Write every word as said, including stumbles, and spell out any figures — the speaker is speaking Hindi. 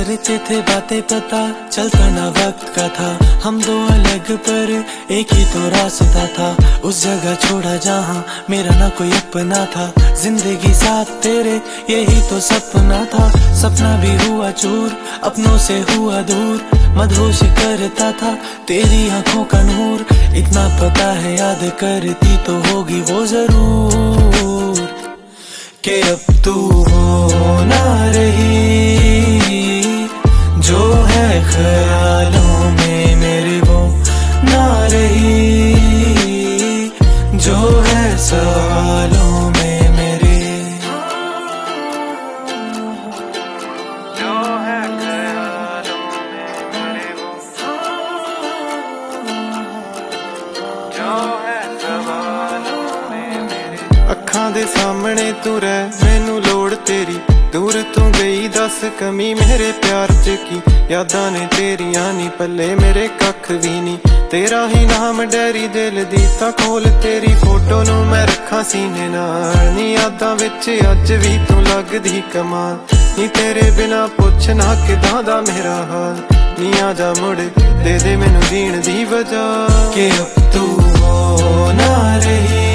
करते थे बातें, पता चलता ना वक्त का था। हम दो अलग पर एक ही तो रास्ता था। उस जगह छोड़ा जहाँ मेरा ना कोई अपना था। जिंदगी साथ तेरे यही तो सपना था। सपना भी हुआ चूर, अपनों से हुआ दूर। मदहोश करता था तेरी आंखों का नूर। इतना पता है याद करती तो होगी वो जरूर, कि अब तू हो ना रही। जो है ख्यालों में मेरे वो ना रही। जो है सवालों में मेरे, जो है ख्यालों में मेरे वो, जो है सवालों में मेरे। अखां दे सामने तू रह, मैनू लोड़ तेरी। दूर तू गई दस कमी मेरे प्यार च की। यादां ने तेरियां नी पल्ले मेरे कख भी नी। तेरा ही नाम डैरी दिल दी तां खोल तेरी फोटो नू मैं रखा सीने नाल। नी यादां विच अज भी तू लगदी कमाल। नी तेरे बिना पुछ ना किदां दा मेरा हाल। नी आजा मुड़ दे दे मैनू जीण दी वजह, कि अब तू हो ना रही।